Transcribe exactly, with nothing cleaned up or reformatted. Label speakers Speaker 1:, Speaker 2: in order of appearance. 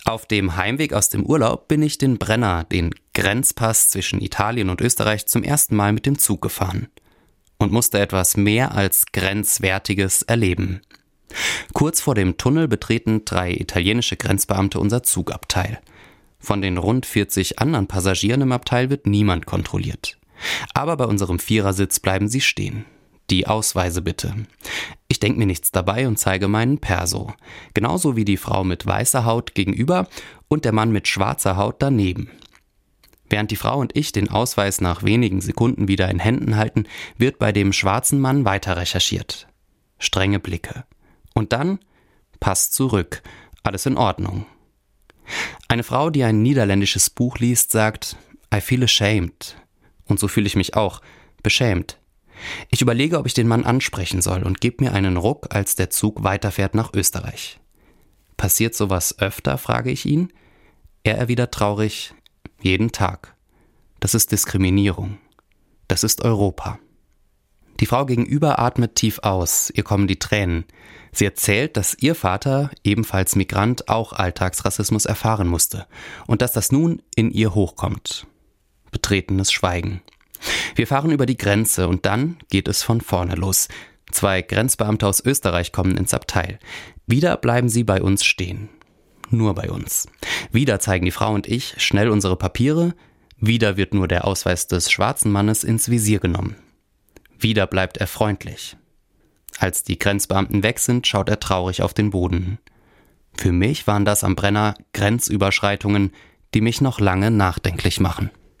Speaker 1: Auf dem Heimweg aus dem Urlaub bin ich den Brenner, den Grenzpass zwischen Italien und Österreich, zum ersten Mal mit dem Zug gefahren und musste etwas mehr als Grenzwertiges erleben. Kurz vor dem Tunnel betreten drei italienische Grenzbeamte unser Zugabteil. Von den rund vierzig anderen Passagieren im Abteil wird niemand kontrolliert. Aber bei unserem Vierersitz bleiben sie stehen. Die Ausweise bitte. Ich denke mir nichts dabei und zeige meinen Perso. Genauso wie die Frau mit weißer Haut gegenüber und der Mann mit schwarzer Haut daneben. Während die Frau und ich den Ausweis nach wenigen Sekunden wieder in Händen halten, wird bei dem schwarzen Mann weiter recherchiert. Strenge Blicke. Und dann Pass zurück. Alles in Ordnung. Eine Frau, die ein niederländisches Buch liest, sagt, I feel ashamed. Und so fühle ich mich auch, beschämt. Ich überlege, ob ich den Mann ansprechen soll und gebe mir einen Ruck, als der Zug weiterfährt nach Österreich. Passiert sowas öfter, frage ich ihn. Er erwidert traurig, jeden Tag. Das ist Diskriminierung. Das ist Europa. Die Frau gegenüber atmet tief aus, ihr kommen die Tränen. Sie erzählt, dass ihr Vater, ebenfalls Migrant, auch Alltagsrassismus erfahren musste und dass das nun in ihr hochkommt. Betretenes Schweigen. Wir fahren über die Grenze und dann geht es von vorne los. Zwei Grenzbeamte aus Österreich kommen ins Abteil. Wieder bleiben sie bei uns stehen. Nur bei uns. Wieder zeigen die Frau und ich schnell unsere Papiere. Wieder wird nur der Ausweis des schwarzen Mannes ins Visier genommen. Wieder bleibt er freundlich. Als die Grenzbeamten weg sind, schaut er traurig auf den Boden. Für mich waren das am Brenner Grenzüberschreitungen, die mich noch lange nachdenklich machen.